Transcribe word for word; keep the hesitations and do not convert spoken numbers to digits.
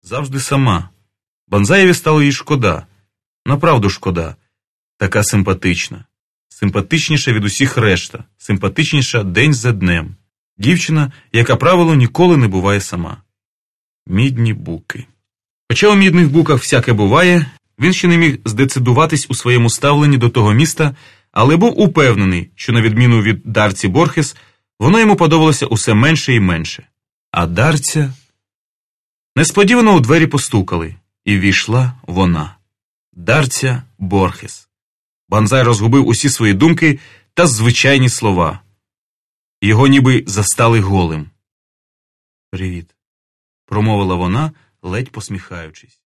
Завжди сама. Банзаєві стало їй шкода. Направду шкода. Така симпатична. Симпатичніша від усіх решта. Симпатичніша день за днем. Дівчина, яка, правило, ніколи не буває сама. Мідні буки. Хоча у мідних буках всяке буває, він ще не міг здецидуватись у своєму ставленні до того міста, але був упевнений, що на відміну від Дарці Борхес, воно йому подобалося усе менше і менше. А Дарця... Несподівано у двері постукали, і ввійшла вона. Дарця Борхес. Банзай розгубив усі свої думки та звичайні слова. Його ніби застали голим. «Привіт», – промовила вона, ледь посміхаючись.